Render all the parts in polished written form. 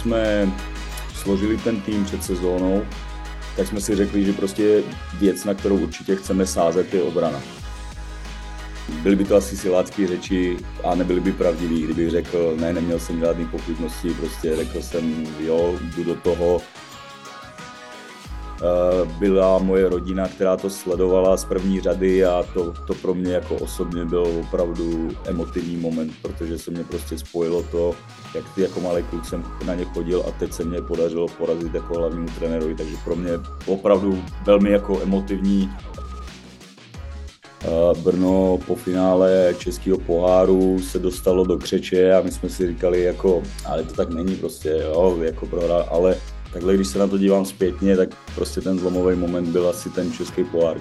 jsme složili ten tým před sezónou, tak jsme si řekli, že prostě věc, na kterou určitě chceme sázet, je obrana. Byly by to asi silácké řeči a nebyly by pravdivý, kdybych řekl, ne, neměl jsem žádný pochybnosti, prostě řekl jsem, jo, jdu do toho. Byla moje rodina, která to sledovala z první řady a to pro mě jako osobně byl opravdu emotivní moment, protože se mě prostě spojilo to, jak jako malý kluk jsem na ně chodil a teď se mě podařilo porazit jako hlavnímu trenérovi, takže pro mě opravdu velmi jako emotivní. Brno po finále českého poháru se dostalo do křeče a my jsme si říkali jako, ale to tak není prostě, jo, jako prohra, ale takhle, když se na to dívám zpětně, tak prostě ten zlomový moment byl asi ten český pohár.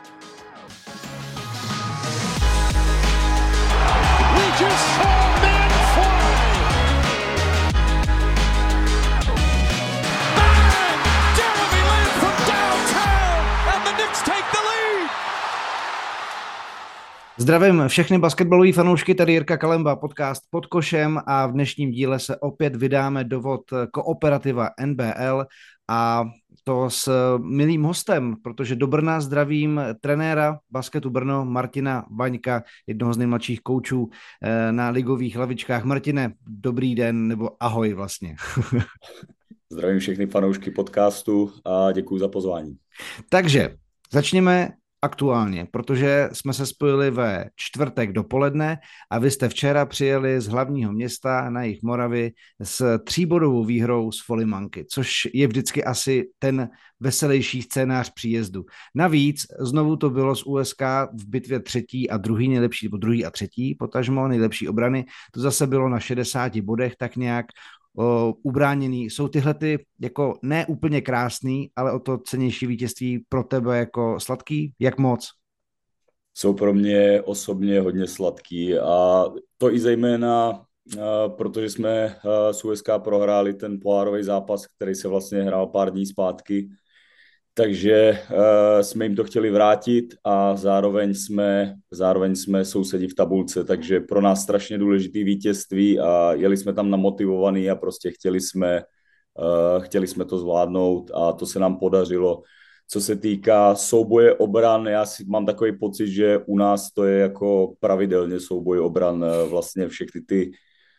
Zdravím všechny basketbalové fanoušky, tady Jirka Kalemba, podcast Pod košem a v dnešním díle se opět vydáme do vod Kooperativa NBL a to s milým hostem, protože do Brna zdravím trenéra basketu Brno Martina Vaňka, jednoho z nejmladších koučů na ligových lavičkách. Martine, dobrý den, nebo ahoj vlastně. Zdravím všechny fanoušky podcastu a děkuji za pozvání. Takže začněme aktuálně, protože jsme se spojili ve čtvrtek dopoledne a vy jste včera přijeli z hlavního města na jih Moravy s 3bodovou výhrou z Folimanky, což je vždycky asi ten veselější scénář příjezdu. Navíc znovu to bylo z USK v bitvě třetí a druhý nejlepší, nebo druhý a třetí, potažmo nejlepší obrany. To zase bylo na 60 bodech, tak nějak ubráněný. Jsou tyhle ty jako ne úplně krásný, ale o to cennější vítězství pro tebe jako sladký? Jak moc? Jsou pro mě osobně hodně sladký a to i zejména, protože jsme s USK prohráli ten pohárový zápas, který se vlastně hrál pár dní zpátky, takže jsme jim to chtěli vrátit a zároveň jsme sousedi v tabulce, takže pro nás strašně důležitý vítězství a jeli jsme tam namotivovaný a prostě chtěli jsme to zvládnout a to se nám podařilo. Co se týká souboje obran, já si mám takový pocit, že u nás to je jako pravidelně souboj obran, vlastně všechny ty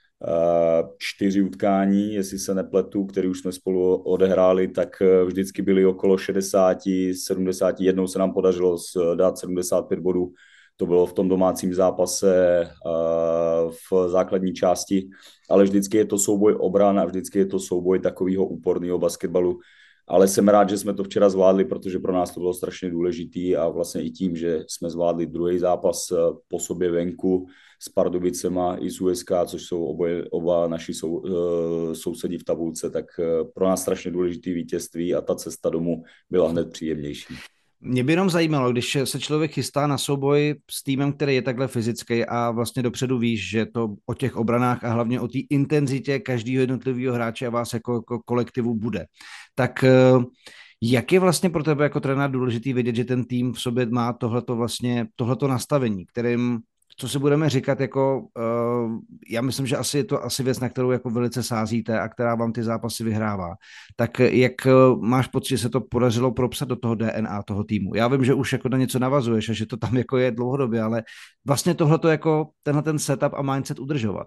4 utkání, jestli se nepletu, které už jsme spolu odehráli, tak vždycky byly okolo 60, 70, jednou se nám podařilo dát 75 bodů, to bylo v tom domácím zápase v základní části, ale vždycky je to souboj obran a vždycky je to souboj takového úporného basketbalu, ale jsem rád, že jsme to včera zvládli, protože pro nás to bylo strašně důležitý a vlastně i tím, že jsme zvládli druhý zápas po sobě venku s Pardubicema i s USK, což jsou oba naši sousedi v tabulce, tak pro nás strašně důležitý vítězství a ta cesta domů byla hned příjemnější. Mě by jenom zajímalo, když se člověk chystá na souboj s týmem, který je takhle fyzický a vlastně dopředu víš, že to o těch obranách a hlavně o té intenzitě každého jednotlivého hráče a vás jako kolektivu bude. Tak jak je vlastně pro tebe jako trenér důležitý vědět, že ten tým v sobě má tohleto nastavení, kterým, co si budeme říkat, jako já myslím, že asi je to věc, na kterou jako velice sázíte a která vám ty zápasy vyhrává. Tak jak máš pocit, že se to podařilo propsat do toho DNA toho týmu? Já vím, že už jako na něco navazuješ a že to tam jako je dlouhodobě, ale vlastně tohleto jako tenhle ten setup a mindset udržovat.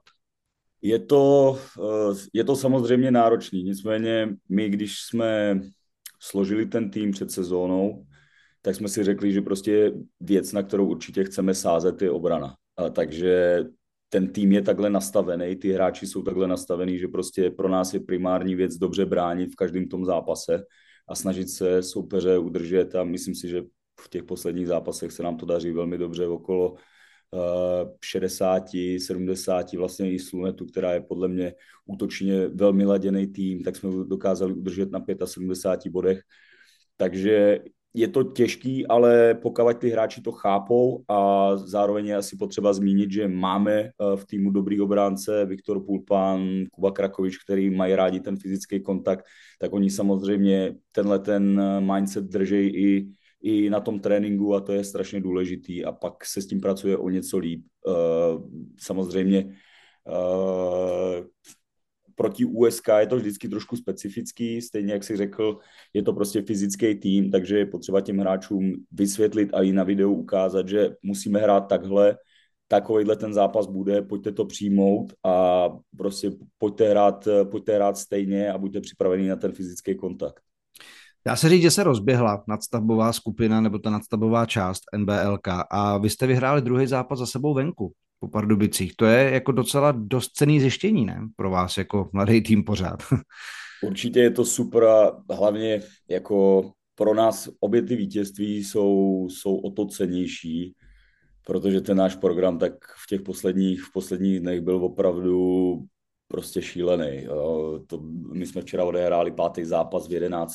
Je to samozřejmě náročný, nicméně my, když jsme složili ten tým před sezónou, tak jsme si řekli, že prostě věc, na kterou určitě chceme sázet, je obrana. Takže ten tým je takhle nastavený, ty hráči jsou takhle nastavený, že prostě pro nás je primární věc dobře bránit v každém tom zápase a snažit se soupeře udržet a myslím si, že v těch posledních zápasech se nám to daří velmi dobře okolo 60, 70, vlastně i Slunetu, která je podle mě útočně velmi laděný tým, tak jsme dokázali udržet na 75 bodech. Takže je to těžký, ale pokud ty hráči to chápou a zároveň je asi potřeba zmínit, že máme v týmu dobrý obránce, Viktor Pulpán, Kuba Krakovič, který mají rádi ten fyzický kontakt, tak oni samozřejmě ten mindset drží i na tom tréninku a to je strašně důležitý a pak se s tím pracuje o něco líp. Samozřejmě proti USK je to vždycky trošku specifický, stejně jak si řekl, je to prostě fyzický tým, takže je potřeba těm hráčům vysvětlit a i na videu ukázat, že musíme hrát takhle, takovejhle ten zápas bude, pojďte to přijmout a prostě pojďte hrát stejně a buďte připravení na ten fyzický kontakt. Dá se říct, že se rozběhla nadstavbová skupina nebo ta nadstavbová část NBLK a vy jste vyhráli druhý zápas za sebou venku po Pardubicích. To je jako docela dost cenný zjištění, ne? Pro vás jako mladý tým pořád. Určitě je to super a hlavně jako pro nás obě ty vítězství jsou o to cennější, protože ten náš program tak v posledních dnech byl opravdu prostě šílený. My jsme včera odehráli 5. zápas v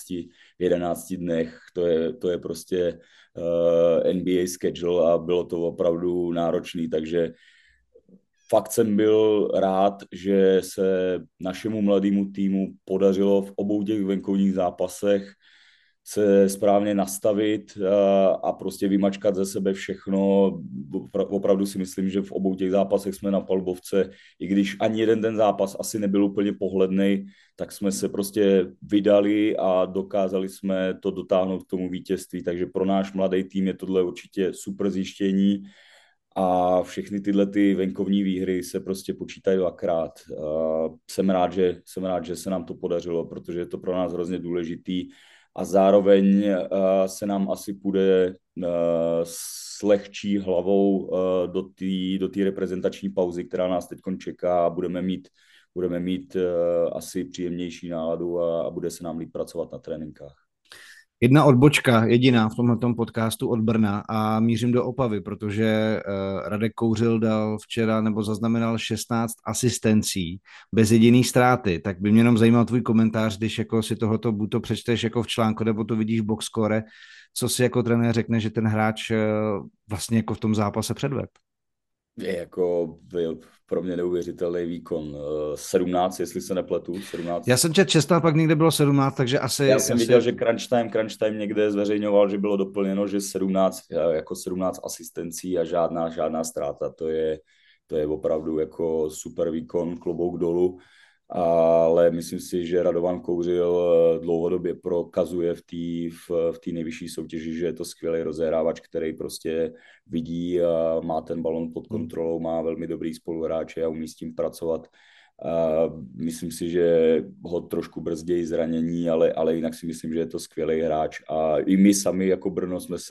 11 dnech, to je prostě NBA schedule a bylo to opravdu náročný, takže fakt jsem byl rád, že se našemu mladému týmu podařilo v obou těch venkovních zápasech se správně nastavit a prostě vymačkat ze sebe všechno. Opravdu si myslím, že v obou těch zápasech jsme na palbovce, i když ani jeden ten zápas asi nebyl úplně pohlednej, tak jsme se prostě vydali a dokázali jsme to dotáhnout k tomu vítězství. Takže pro náš mladý tým je tohle určitě super zjištění a všechny tyhle ty venkovní výhry se prostě počítají dvakrát. Jsem rád, že se nám to podařilo, protože je to pro nás hrozně důležitý a zároveň se nám asi půjde s lehčí hlavou do té reprezentační pauzy, která nás teď čeká a budeme mít asi příjemnější náladu a bude se nám líp pracovat na tréninkách. Jedna odbočka, jediná v tomhletom podcastu od Brna a mířím do Opavy, protože Radek Kouřil dal včera nebo zaznamenal 16 asistencí bez jediný ztráty, tak by mě jenom zajímal tvůj komentář, když jako si tohoto buď to přečteš jako v článku, nebo to vidíš v boxscore, co si jako trenér řekne, že ten hráč vlastně jako v tom zápase předvedl. Je jako pro mě neuvěřitelný výkon. 17, jestli se nepletu. 17. Já jsem četl 16, pak někde bylo 17, takže asi... Já jsem viděl, že Crunch Time někde zveřejňoval, že bylo doplněno, že 17 asistencí a žádná ztráta. To je opravdu jako super výkon, klobouk dolů. Ale myslím si, že Radovan Kouřil dlouhodobě prokazuje v té nejvyšší soutěži, že je to skvělý rozehrávač, který prostě vidí a má ten balon pod kontrolou, má velmi dobrý spoluhráče a umí s tím pracovat. Myslím si, že ho trošku brzdějí zranění, ale jinak si myslím, že je to skvělý hráč. A i my sami jako Brno jsme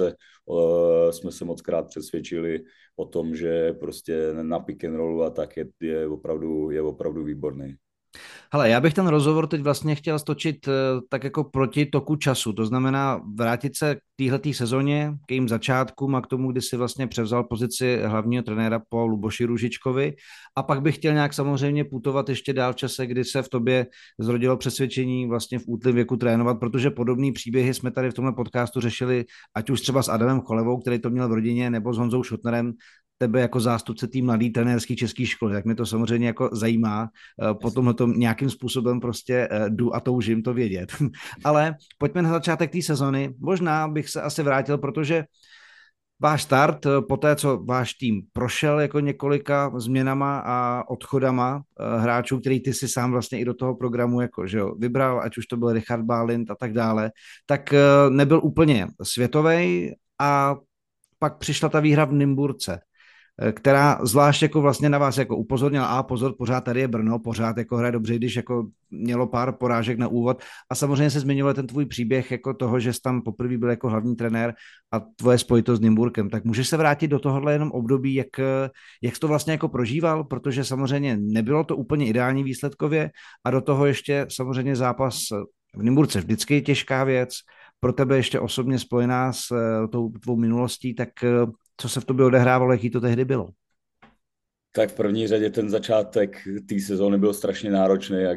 se mockrát přesvědčili o tom, že prostě na pick and rollu a tak je opravdu výborný. Hele, já bych ten rozhovor teď vlastně chtěl stočit tak jako proti toku času, to znamená vrátit se k téhletý sezóně, k jejím začátkům a k tomu, kdy si vlastně převzal pozici hlavního trenéra po Luboši Růžičkovi a pak bych chtěl nějak samozřejmě putovat ještě dál v čase, kdy se v tobě zrodilo přesvědčení vlastně v útlém věku trénovat, protože podobný příběhy jsme tady v tomhle podcastu řešili, ať už třeba s Adamem Cholevou, který to měl v rodině, nebo s Honzou Šotnerem, tebe jako zástupce té mladé trenérské české školy, tak mě to samozřejmě jako zajímá. Potom na tom nějakým způsobem prostě jdu a toužím to vědět. Ale pojďme na začátek té sezony. Možná bych se asi vrátil, protože váš start, po té, co váš tým prošel jako několika změnama a odchodama hráčů, který ty si sám vlastně i do toho programu jako, že jo, vybral, ať už to byl Richard Bálint a tak dále, tak nebyl úplně světovej a pak přišla ta výhra v Nymburce, která zvlášť jako vlastně na vás jako upozornila, a pozor, pořád tady je Brno, pořád jako hraje dobře, když jako mělo pár porážek na úvod a samozřejmě se zmiňoval ten tvůj příběh jako toho, že jsi tam poprvé byl jako hlavní trenér a tvoje spojitost s Nymburkem, tak můžeš se vrátit do tohohle jenom období, jak jsi to vlastně jako prožíval, protože samozřejmě nebylo to úplně ideální výsledkově a do toho ještě samozřejmě zápas v Nymburce vždycky těžká věc, pro tebe ještě osobně spojená s tou tvou minulostí, tak co se v tobě odehrávalo, jaký to tehdy bylo? Tak v první řadě ten začátek té sezóny byl strašně náročný a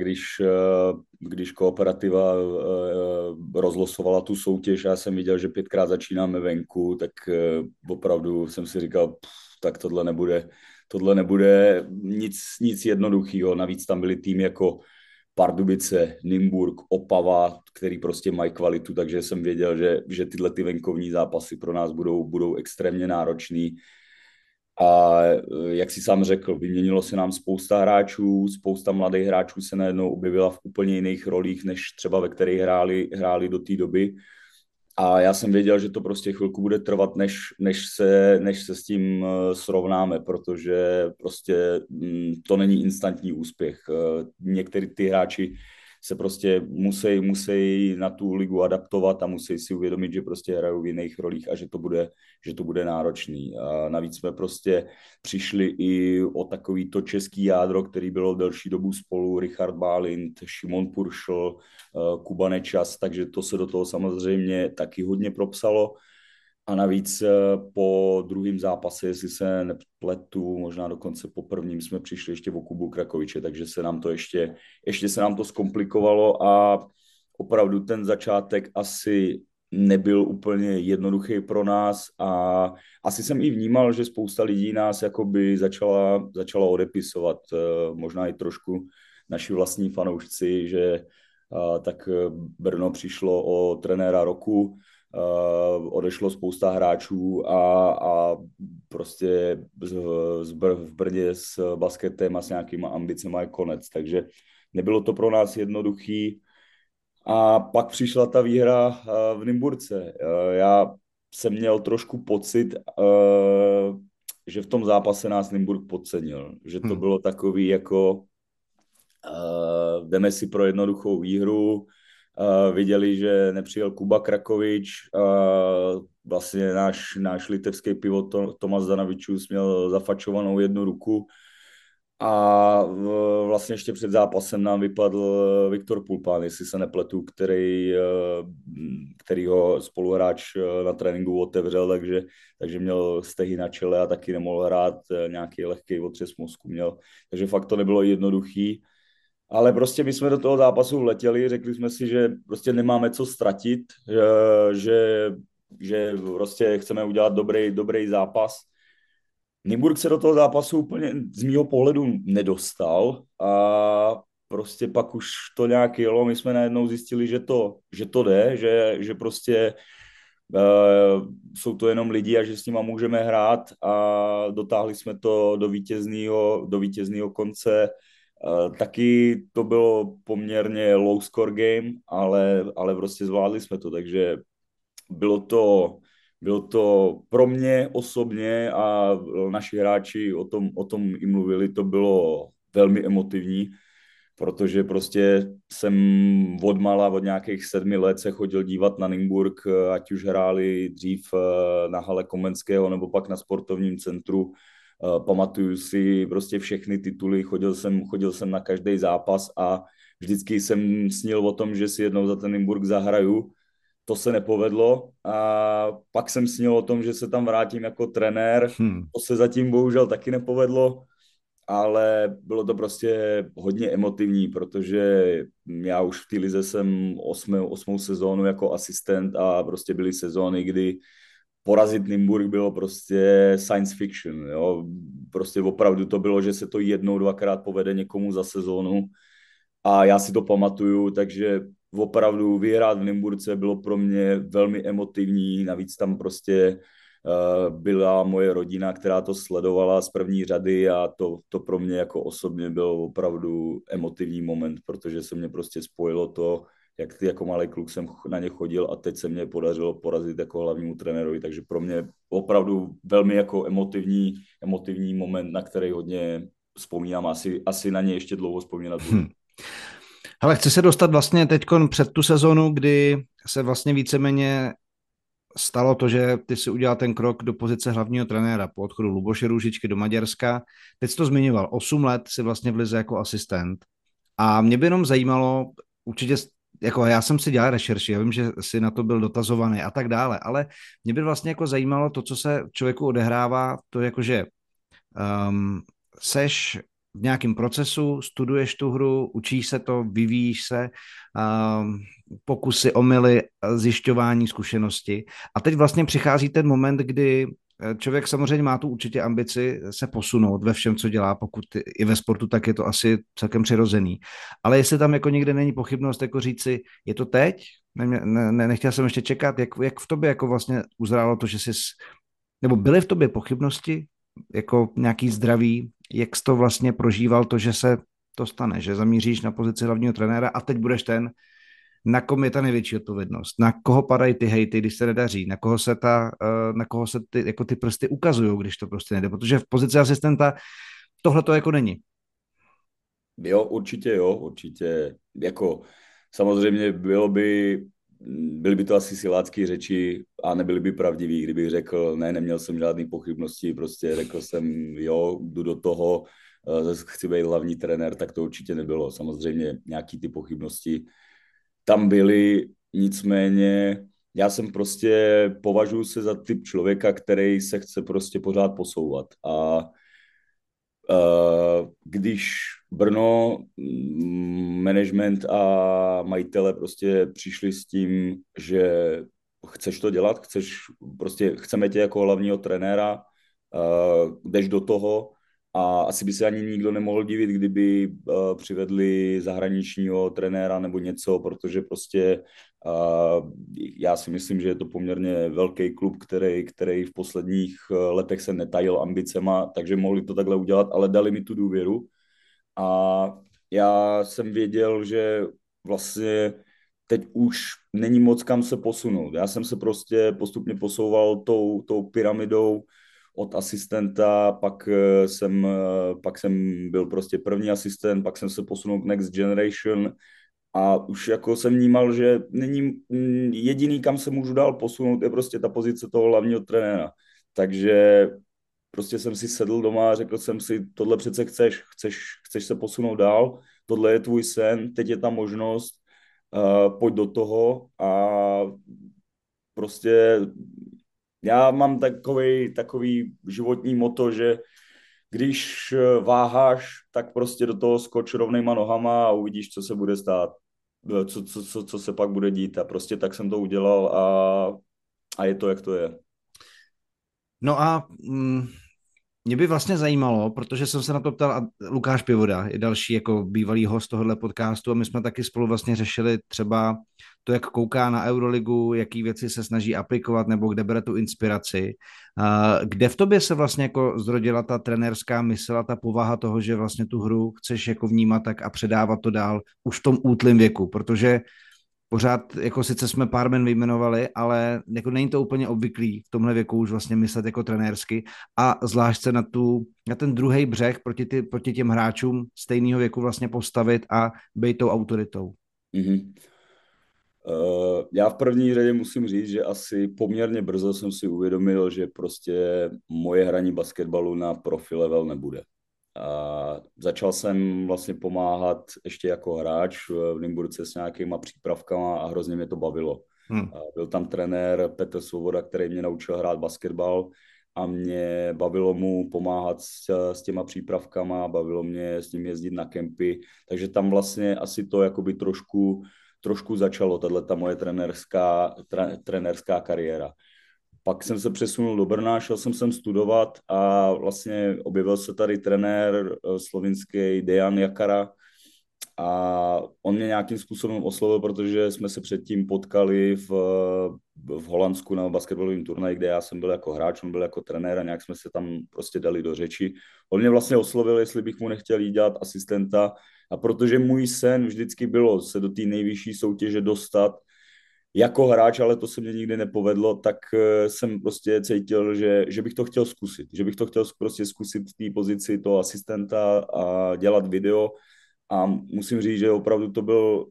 když Kooperativa rozlosovala tu soutěž a já jsem viděl, že 5krát začínáme venku, tak opravdu jsem si říkal, tak tohle nebude nic jednoduchého. Navíc tam byly týmy jako Pardubice, Nymburk, Opava, který prostě mají kvalitu, takže jsem věděl, že tyhle ty venkovní zápasy pro nás budou extrémně náročný. A jak si sám řekl, vyměnilo se nám spousta hráčů, spousta mladých hráčů se najednou objevila v úplně jiných rolích, než třeba ve kterých hráli do té doby. A já jsem věděl, že to prostě chvilku bude trvat, než se s tím srovnáme, protože prostě to není instantní úspěch. Některý ty hráči se prostě musí na tu ligu adaptovat a musí si uvědomit, že prostě hrajou v jiných rolích a že to bude náročný. A navíc jsme prostě přišli i o takovýto český jádro, který bylo delší dobu spolu, Richard Bálint, Šimon Puršl, Kuba Nečas, takže to se do toho samozřejmě taky hodně propsalo. A navíc po druhém zápase, jestli se nepletu, možná dokonce po prvním jsme přišli ještě o Kubu Krakoviče, takže se nám to ještě se nám to zkomplikovalo a opravdu ten začátek asi nebyl úplně jednoduchý pro nás a asi jsem i vnímal, že spousta lidí nás jakoby začala odepisovat, možná i trošku naši vlastní fanoušci, že tak Brno přišlo o trenéra roku, odešlo spousta hráčů a prostě v Brně s basketem a s nějakýma ambicema je konec, takže nebylo to pro nás jednoduchý. A pak přišla ta výhra v Nymburce. Já jsem měl trošku pocit, že v tom zápase nás Nymburk podcenil, že to bylo takový jako jdeme si pro jednoduchou výhru. Viděli, že nepřijel Kuba Krakovič, vlastně náš litevský pivot Tomas Danavičus měl zafačovanou jednu ruku a vlastně ještě před zápasem nám vypadl Viktor Pulpán, jestli se nepletu, který ho spoluhráč na tréninku otevřel, takže měl stehy na čele a taky nemohl hrát, nějaký lehký otřes mozku měl, takže fakt to nebylo jednoduchý. Ale prostě my jsme do toho zápasu vletěli, řekli jsme si, že prostě nemáme co ztratit, že prostě chceme udělat dobrý zápas. Nymburk se do toho zápasu úplně z mýho pohledu nedostal a prostě pak už to nějak jelo. My jsme najednou zjistili, že to jde, že prostě jsou to jenom lidi a že s nima můžeme hrát a dotáhli jsme to do vítězného konce. Taky to bylo poměrně low score game, ale prostě zvládli jsme to, takže bylo to pro mě osobně a naši hráči o tom i mluvili, to bylo velmi emotivní, protože prostě jsem od nějakých 7 let se chodil dívat na Nymburk, ať už hráli dřív na hale Komenského nebo pak na sportovním centru. Pamatuju si prostě všechny tituly, chodil jsem na každý zápas a vždycky jsem snil o tom, že si jednou za ten Nymburk zahraju. To se nepovedlo a pak jsem snil o tom, že se tam vrátím jako trenér. To se zatím bohužel taky nepovedlo, ale bylo to prostě hodně emotivní, protože já už v té lize jsem 8. sezónu jako asistent a prostě byly sezóny, kdy porazit Nymburk bylo prostě science fiction, jo. Prostě opravdu to bylo, že se to jednou, dvakrát povede někomu za sezónu a já si to pamatuju, takže opravdu vyhrát v Nymburce bylo pro mě velmi emotivní, navíc tam prostě byla moje rodina, která to sledovala z první řady a to pro mě jako osobně byl opravdu emotivní moment, protože se mě prostě spojilo to, jak ty jako malý kluk jsem na ně chodil a teď se mě podařilo porazit jako hlavnímu trenérovi, takže pro mě opravdu velmi jako emotivní moment, na který hodně vzpomínám, asi na ně ještě dlouho vzpomínat budu. Ale chci se dostat vlastně teď před tu sezonu, kdy se vlastně víceméně stalo to, že ty si udělal ten krok do pozice hlavního trenéra po odchodu Luboše Růžičky do Maďarska. Teď jsi to zmiňoval, 8 let si vlastně v lize jako asistent. A mě by jenom zajímalo, určitě, jako já jsem si dělal rešerši, já vím, že jsi na to byl dotazovaný a tak dále, ale mě by vlastně jako zajímalo to, co se člověku odehrává, to jakože seš v nějakém procesu, studuješ tu hru, učíš se to, vyvíjíš se, pokusy, omyly, zjišťování zkušenosti. A teď vlastně přichází ten moment, kdy člověk samozřejmě má tu určitě ambici se posunout ve všem, co dělá, pokud i ve sportu, tak je to asi celkem přirozený. Ale jestli tam jako někde není pochybnost, jako říct si, je to teď? Nechtěl jsem ještě čekat, jak v tobě jako vlastně uzrálo to, že jsi, nebo byly v tobě pochybnosti jako nějaký zdravý, jak jsi to vlastně prožíval, to, že se to stane, že zamíříš na pozici hlavního trenéra a teď budeš ten, na kom je ta největší odpovědnost, na koho padají ty hejty, když se nedaří, na koho se ty, jako ty prsty ukazují, když to prostě nejde, protože v pozici asistenta tohle to jako není. Jo, určitě, jako samozřejmě byly by to asi silácké řeči a nebyly by pravdivý, kdybych řekl, ne, neměl jsem žádný pochybnosti, prostě řekl jsem, jo, jdu do toho, chci být hlavní trenér, tak to určitě nebylo. Samozřejmě nějaký ty pochybnosti tam byly, nicméně já jsem prostě, považuji se za typ člověka, který se chce prostě pořád posouvat a když Brno, management a majitele prostě přišli s tím, že chceš to dělat, chceme tě jako hlavního trenéra, jdeš do toho a asi by se ani nikdo nemohl divit, kdyby přivedli zahraničního trenéra nebo něco, protože prostě já si myslím, že je to poměrně velký klub, který v posledních letech se netajil ambicema, takže mohli to takhle udělat, ale dali mi tu důvěru a já jsem věděl, že vlastně teď už není moc kam se posunout. Já jsem se prostě postupně posouval tou pyramidou od asistenta, pak jsem byl prostě první asistent, pak jsem se posunul k Next Generation a už jako jsem vnímal, že není jediný, kam se můžu dál posunout, je prostě ta pozice toho hlavního trenéra. Takže prostě jsem si sedl doma a řekl jsem si, tohle přece chceš se posunout dál, tohle je tvůj sen, teď je ta možnost, pojď do toho a prostě já mám takový životní moto, že když váháš, tak prostě do toho skoč rovnejma nohama a uvidíš, co se bude stát, co se pak bude dít a prostě tak jsem to udělal a je to, jak to je. No a mě by vlastně zajímalo, protože jsem se na to ptal, a Lukáš Pivoda je další jako bývalý host tohohle podcastu a my jsme taky spolu vlastně řešili třeba to, jak kouká na Euroligu, jaký věci se snaží aplikovat nebo kde bere tu inspiraci. Kde v tobě se vlastně jako zrodila ta trenérská mysl a ta povaha toho, že vlastně tu hru chceš jako vnímat tak a předávat to dál už v tom útlém věku, protože pořád, jako sice jsme pár men vyjmenovali, ale jako není to úplně obvyklý v tomhle věku už vlastně myslet jako trenérsky a zvlášť se na ten druhý břeh proti těm hráčům stejného věku vlastně postavit a být tou autoritou. Mm-hmm. Já v první řadě musím říct, že asi poměrně brzo jsem si uvědomil, že prostě moje hraní basketbalu na profi level nebude. A začal jsem vlastně pomáhat ještě jako hráč v Nymburce s nějakýma přípravkama a hrozně mě to bavilo. Byl tam trenér Petr Svoboda, který mě naučil hrát basketbal a mě bavilo mu pomáhat s těma přípravkama, bavilo mě s ním jezdit na kempy, takže tam vlastně asi to jakoby trošku začalo, tato moje trenérská kariéra. Pak jsem se přesunul do Brna, šel jsem sem studovat a vlastně objevil se tady trenér slovinský Dejan Jakara a on mě nějakým způsobem oslovil, protože jsme se předtím potkali v Holandsku na basketbalovém turnaji, kde já jsem byl jako hráč, on byl jako trenér a nějak jsme se tam prostě dali do řeči. On mě vlastně oslovil, jestli bych mu nechtěl jít dělat asistenta a protože můj sen vždycky bylo se do té nejvyšší soutěže dostat jako hráč, ale to se mě nikdy nepovedlo, tak jsem prostě cítil, že bych to chtěl zkusit. Že bych to chtěl prostě zkusit v té pozici toho asistenta a dělat video. A musím říct, že opravdu to byl,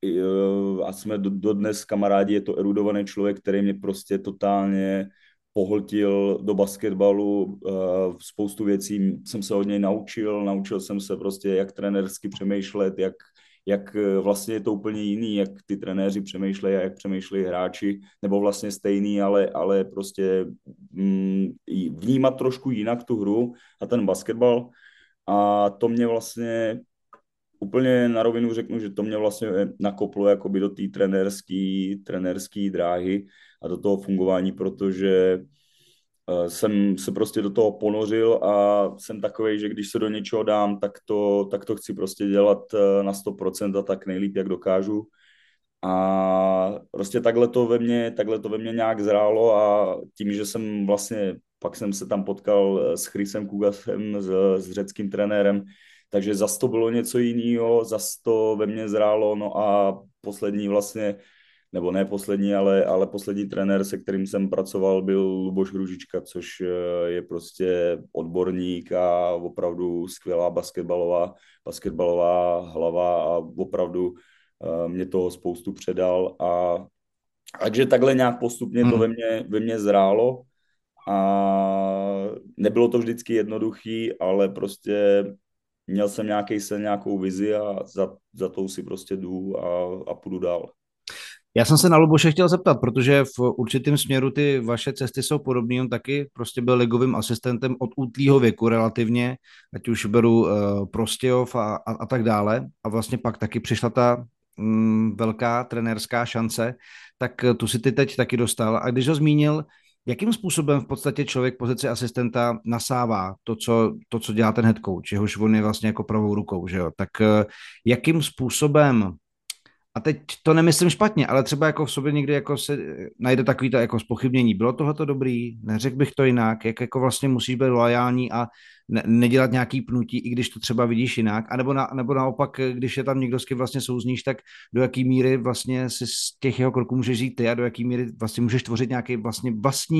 a jsme dodnes kamarádi, je to erudovaný člověk, který mě prostě totálně pohltil do basketbalu. Spoustu věcí jsem se od něj naučil jsem se prostě, jak trenérsky přemýšlet, jak vlastně je to úplně jiný, jak ty trenéři přemýšlejí a jak přemýšlejí hráči, nebo vlastně stejný, ale prostě vnímat trošku jinak tu hru a ten basketbal. A to mě vlastně úplně na rovinu řeknu, že to mě vlastně nakoplo jakoby do té trenérský dráhy a do toho fungování, protože jsem se prostě do toho ponořil a jsem takovej, že když se do něčeho dám, tak to chci prostě dělat na 100% a tak nejlíp, jak dokážu. A prostě takhle to ve mně nějak zrálo a tím, že jsem vlastně pak jsem se tam potkal s Chrisem Kugasem, s řeckým trenérem, takže zas to bylo něco jiného, zas to ve mně zrálo, no a poslední vlastně, nebo ne poslední, ale poslední trenér, se kterým jsem pracoval, byl Luboš Hružička, což je prostě odborník a opravdu skvělá basketbalová hlava a opravdu mě toho spoustu předal a takže takhle nějak postupně to ve mně zrálo a nebylo to vždycky jednoduchý, ale prostě měl jsem nějaký sen, nějakou vizi a za tou si prostě jdu a půjdu dál. Já jsem se na Luboše chtěl zeptat, protože v určitém směru ty vaše cesty jsou podobné. On taky prostě byl ligovým asistentem od útlýho věku relativně, ať už beru Prostějov a tak dále. A vlastně pak taky přišla ta velká trenérská šance, tak tu si ty teď taky dostal. A když ho zmínil, jakým způsobem v podstatě člověk v pozici asistenta nasává to, co dělá ten head coach, jehož on je vlastně jako pravou rukou, že jo? Tak jakým způsobem, a teď to nemyslím špatně, ale třeba jako v sobě někdy jako se najde takový to jako zpochybnění. Bylo tohleto dobrý? Neřekl bych to jinak? Jak jako vlastně musíš být loajální a nedělat nějaký pnutí, i když to třeba vidíš jinak? A nebo naopak, když je tam někdo, s kým vlastně souzníš, tak do jaký míry vlastně si z těch jeho kroků můžeš žít ty a do jaký míry vlastně můžeš tvořit nějaký vlastně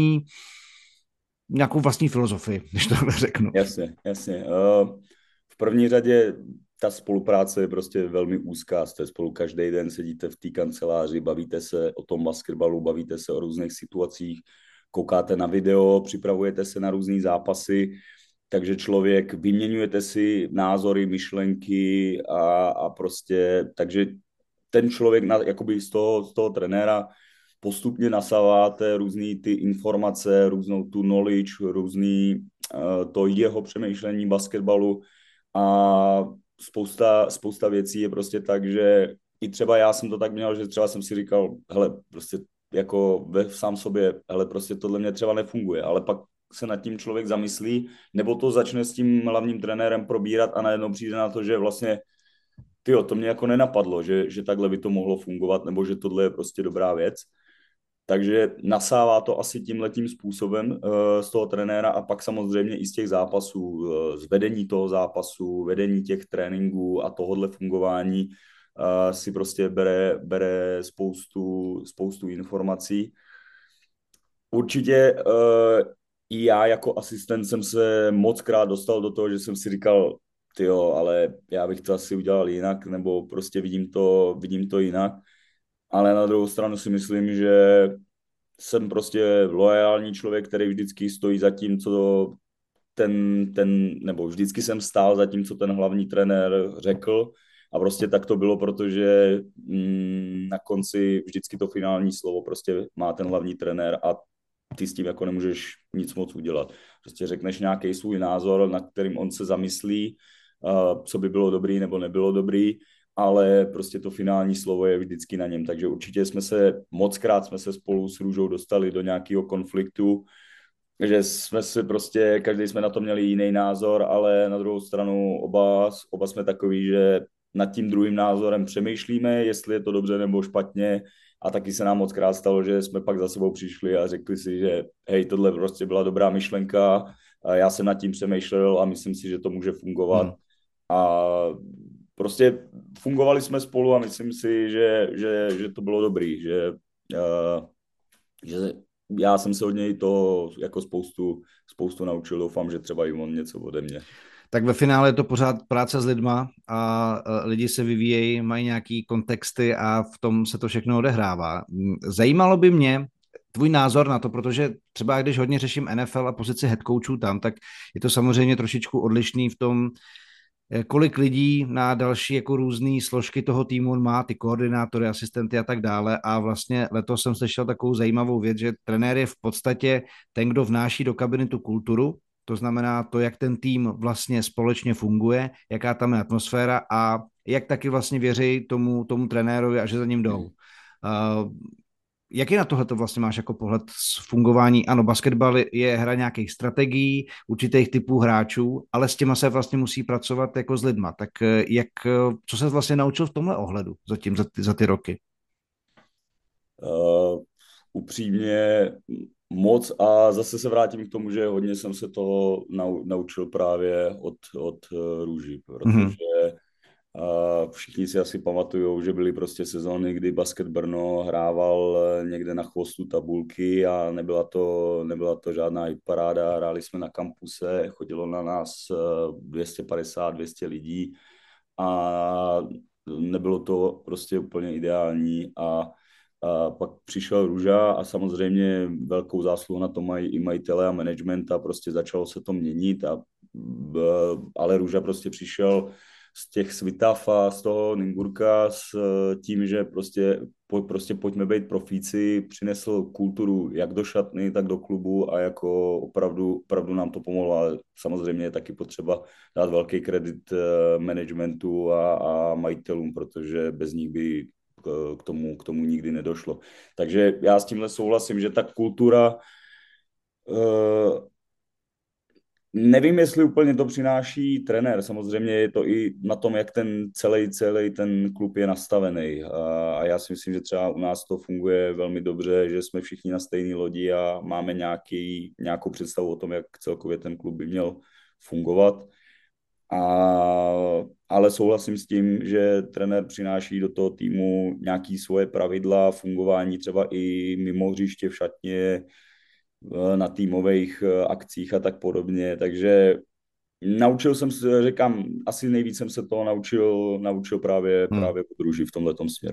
nějakou vlastní filozofii, když to řeknu. Jasně, jasně. V první řadě ta spolupráce je prostě velmi úzká. Jste spolu každý den, sedíte v té kanceláři, bavíte se o tom basketbalu, bavíte se o různých situacích, koukáte na video, připravujete se na různé zápasy, takže člověk, vyměňujete si názory, myšlenky a prostě, takže ten člověk jakoby z toho trenéra postupně nasáváte různý ty informace, různou tu knowledge, různý to jeho přemýšlení basketbalu a spousta věcí je prostě tak, že i třeba já jsem to tak měl, že třeba jsem si říkal, hele, prostě jako sám sobě, hele, prostě tohle mě třeba nefunguje, ale pak se nad tím člověk zamyslí, nebo to začne s tím hlavním trenérem probírat a najednou přijde na to, že vlastně tyjo, to mě jako nenapadlo, že takhle by to mohlo fungovat, nebo že tohle je prostě dobrá věc. Takže nasává to asi tímhletím způsobem z toho trenéra a pak samozřejmě i z těch zápasů, z vedení toho zápasu, vedení těch tréninků a tohohle fungování si prostě bere spoustu informací. Určitě i já jako asistent jsem se mockrát dostal do toho, že jsem si říkal, tyjo, ale já bych to asi udělal jinak, nebo prostě vidím to jinak. Ale na druhou stranu si myslím, že jsem prostě loajální člověk, který vždycky stojí za tím, co nebo vždycky jsem stál za tím, co ten hlavní trenér řekl a prostě tak to bylo, protože na konci vždycky to finální slovo prostě má ten hlavní trenér a ty s tím jako nemůžeš nic moc udělat. Prostě řekneš nějaký svůj názor, na kterým on se zamyslí, co by bylo dobrý nebo nebylo dobrý, ale prostě to finální slovo je vždycky na něm. Takže určitě mockrát jsme se spolu s Růžou dostali do nějakého konfliktu, že jsme si prostě, každý jsme na to měli jiný názor, ale na druhou stranu oba jsme takový, že nad tím druhým názorem přemýšlíme, jestli je to dobře nebo špatně a taky se nám mockrát stalo, že jsme pak za sebou přišli a řekli si, že hej, tohle prostě byla dobrá myšlenka, a já jsem nad tím přemýšlel a myslím si, že to může fungovat. A prostě fungovali jsme spolu a myslím si, že to bylo dobrý, že já jsem se od něj to jako spoustu naučil, doufám, že třeba i on něco ode mě. Tak ve finále je to pořád práce s lidma a lidi se vyvíjejí, mají nějaký kontexty a v tom se to všechno odehrává. Zajímalo by mě tvůj názor na to, protože třeba když hodně řeším NFL a pozici head coachů tam, tak je to samozřejmě trošičku odlišný v tom, kolik lidí na další jako různé složky toho týmu on má, ty koordinátory, asistenty a tak dále. A vlastně letos jsem slyšel takovou zajímavou věc, že trenér je v podstatě ten, kdo vnáší do kabiny tu kulturu, to znamená to, jak ten tým vlastně společně funguje, jaká tam je atmosféra a jak taky vlastně věří tomu trenérovi a že za ním jdou. Jaký na tohle to vlastně máš jako pohled z fungování? Ano, basketbal je hra nějakých strategií, určitých typů hráčů, ale s těma se vlastně musí pracovat jako s lidma. Tak co se vlastně naučil v tomhle ohledu za ty roky? upřímně moc a zase se vrátím k tomu, že hodně jsem se toho naučil právě od Růži, protože všichni si asi pamatujou, že byly prostě sezóny, kdy Basket Brno hrával někde na chvostu tabulky a nebyla to žádná hitparáda, hráli jsme na kampuse, chodilo na nás 250-200 lidí a nebylo to prostě úplně ideální a pak přišel Růža a samozřejmě velkou zásluhu na to mají i majitele a management a prostě začalo se to měnit, ale Růža prostě přišel z těch Svitav a z toho Nymburka s tím, že prostě pojďme být profíci, přinesl kulturu jak do šatny, tak do klubu a jako opravdu nám to pomohlo, ale samozřejmě je taky potřeba dát velký kredit managementu a majitelům, protože bez nich by k tomu nikdy nedošlo. Takže já s tímhle souhlasím, že ta kultura nevím, jestli úplně to přináší trenér. Samozřejmě je to i na tom, jak ten celý ten klub je nastavený. A já si myslím, že třeba u nás to funguje velmi dobře, že jsme všichni na stejné lodi a máme nějakou představu o tom, jak celkově ten klub by měl fungovat. Ale souhlasím s tím, že trenér přináší do toho týmu nějaké svoje pravidla, fungování třeba i mimo hřiště v šatně, na týmových akcích a tak podobně, takže naučil jsem se, říkám, asi nejvíc jsem se toho naučil právě od Růži v tomhletom směru.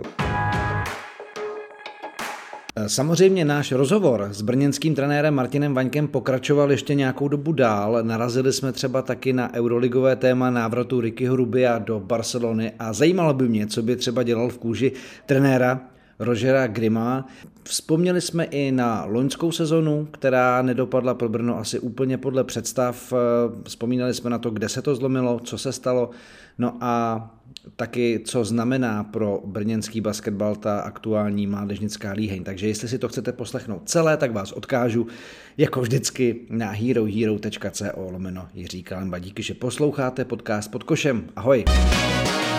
Samozřejmě náš rozhovor s brněnským trenérem Martinem Vaňkem pokračoval ještě nějakou dobu dál. Narazili jsme třeba taky na euroligové téma návratu Rickyho Rubia do Barcelony a zajímalo by mě, co by třeba dělal v kůži trenéra Rogera Grima. Vzpomněli jsme i na loňskou sezonu, která nedopadla pro Brno asi úplně podle představ. Vzpomínali jsme na to, kde se to zlomilo, co se stalo. No a taky, co znamená pro brněnský basketbal ta aktuální mládežnická líheň. Takže jestli si to chcete poslechnout celé, tak vás odkážu jako vždycky na herohero.co/Jiří Kalembadíky, že posloucháte podcast Pod košem. Ahoj!